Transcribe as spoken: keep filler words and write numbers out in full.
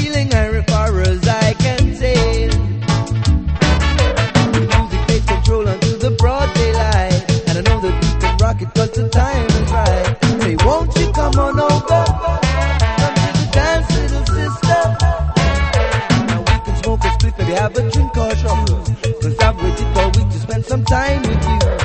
feeling as far as I can say. The music takes control until the broad daylight, and I know that we can rock it 'cause the time is right. Say, won't you come on over? Come to the dance, little sister. Now we can smoke a split, maybe have a drink or two, 'cause I've waited for a week to spend some time with you.